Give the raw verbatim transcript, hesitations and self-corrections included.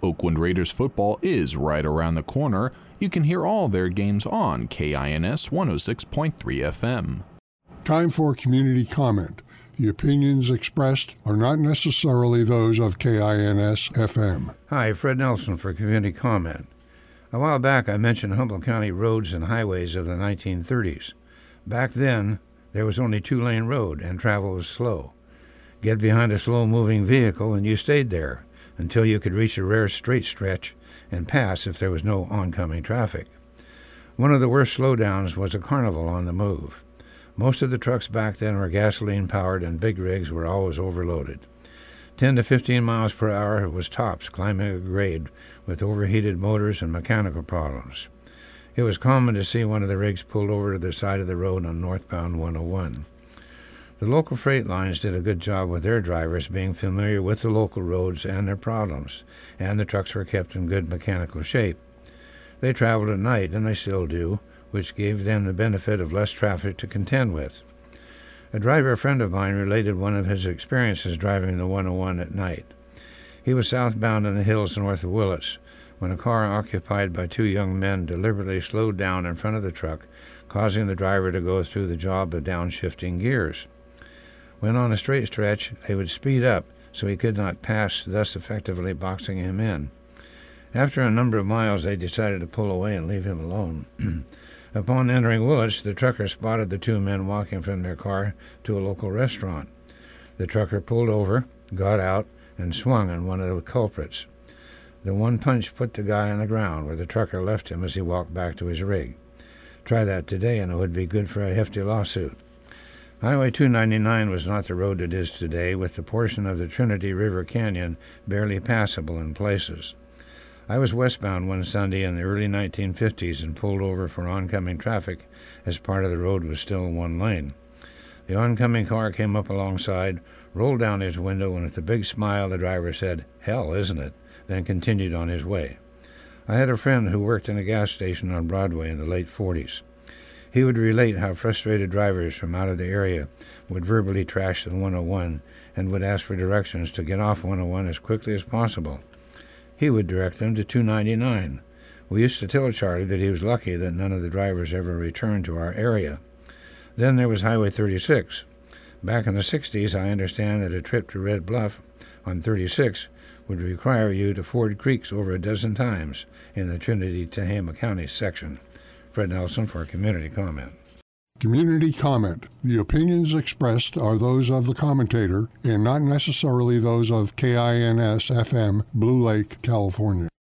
Oakland Raiders football is right around the corner. You can hear all their games on K I N S one oh six point three F M. Time for community comment. The opinions expressed are not necessarily those of K I N S F M. Hi, Fred Nelson for community comment. A while back I mentioned Humboldt County roads and highways of the nineteen thirties. Back then, there was only two-lane road and travel was slow. Get behind a slow-moving vehicle and you stayed there until you could reach a rare straight stretch and pass if there was no oncoming traffic. One of the worst slowdowns was a carnival on the move. Most of the trucks back then were gasoline-powered and big rigs were always overloaded. ten to fifteen miles per hour was tops climbing a grade with overheated motors and mechanical problems. It was common to see one of the rigs pulled over to the side of the road on northbound one oh one. The local freight lines did a good job with their drivers being familiar with the local roads and their problems, and the trucks were kept in good mechanical shape. They traveled at night, and they still do, which gave them the benefit of less traffic to contend with. A driver friend of mine related one of his experiences driving the one oh one at night. He was southbound in the hills north of Willits when a car occupied by two young men deliberately slowed down in front of the truck, causing the driver to go through the job of downshifting gears. When on a straight stretch, they would speed up so he could not pass, thus effectively boxing him in. After a number of miles, they decided to pull away and leave him alone. Upon entering Willits, the trucker spotted the two men walking from their car to a local restaurant. The trucker pulled over, got out, and swung on one of the culprits. The one punch put the guy on the ground, where the trucker left him as he walked back to his rig. Try that today, and it would be good for a hefty lawsuit. Highway two ninety-nine was not the road it is today, with the portion of the Trinity River Canyon barely passable in places. I was westbound one Sunday in the early nineteen fifties and pulled over for oncoming traffic as part of the road was still one lane. The oncoming car came up alongside, rolled down his window, and with a big smile the driver said, "Hell, isn't it?" then continued on his way. I had a friend who worked in a gas station on Broadway in the late forties. He would relate how frustrated drivers from out of the area would verbally trash the one oh one and would ask for directions to get off one oh one as quickly as possible. He would direct them to two ninety-nine. We used to tell Charlie that he was lucky that none of the drivers ever returned to our area. Then there was Highway thirty-six. Back in the sixties, I understand that a trip to Red Bluff on thirty-six would require you to ford creeks over a dozen times in the Trinity-Tehama County section. Fred Nelson for Community Comment. Community comment. The opinions expressed are those of the commentator and not necessarily those of K I N S F M, Blue Lake, California.